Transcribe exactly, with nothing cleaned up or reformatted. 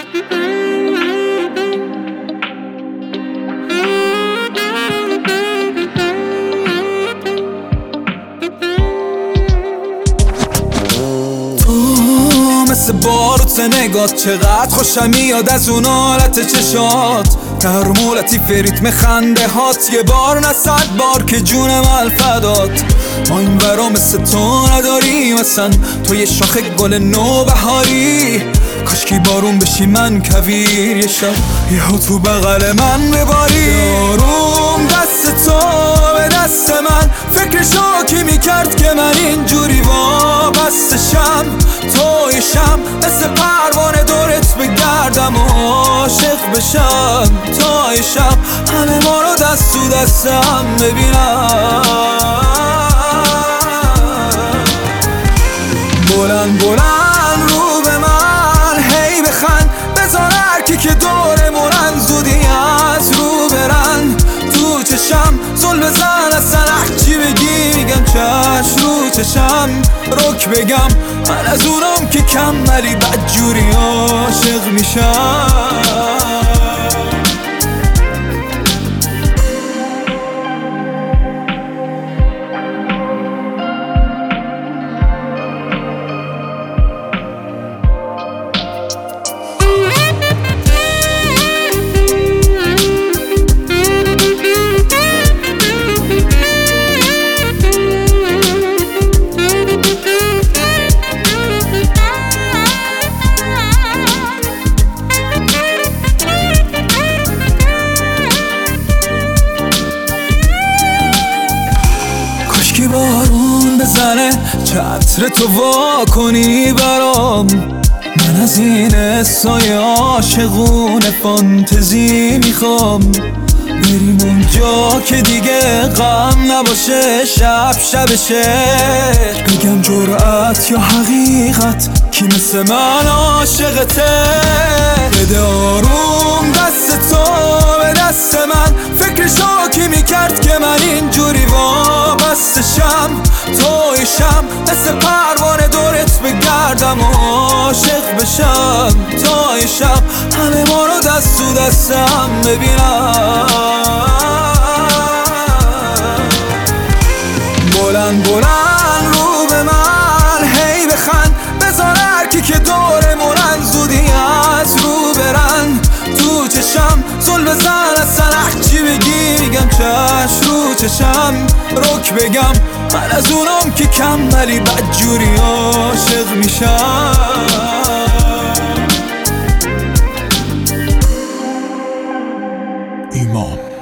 مثل باروت نگات چقدر خوشم میاد از اون حالت چشات، در مولتی ریتم خنده هات، یه بار نه صد بار که جونم الفدات. ما این برا مثل تو نداریم اصلا، تو یه شاخه گل نو بهاری، کاشکی بارون بشی من کویر یه شب یهو تو بغل من بباری. آروم دست تو به دست من، فکرشو کی میکرد که من اینجوری وابستشم، تویشم مثل پروانه دورت بگردم و عاشق بشم، تویشم همه ما رو دست تو دستم ببینم. بلند بلند رو به من هی بخند، بذار هرکی که دورمونن زودی از رو برن، تو چشم زل بزن اصلا هرچی بگی میگم چشم رو چشم رک بگم، من از اونم که کم ولی بدجوری عاشق میشم. که بارون بزنه چتر تو وا کنی برام، من از این حسای عاشقونه فانتزی میخوام، بریم اونجا که دیگه غم نباشه، شب شبشه بگم جرأت یا حقیقت کی مثل من عاشقته. بده آروم دست تو به دست من، فکرشو کی میکرد که من اینجوری وابستشم، تویشم مثل پروانه دورت بگردم و عاشق بشم، تویشم همه ما رو دست تو دستم ببینم. بلند بلند رو به من هی بخند، بذار هرکی که دورمونن زودی از رو برن، تو چشم زل بزن اصلا هرچی بگی میگم چشم رو چشم رک بگم، من از اونم که کم ولی بدجوری عاشق میشم. ایمان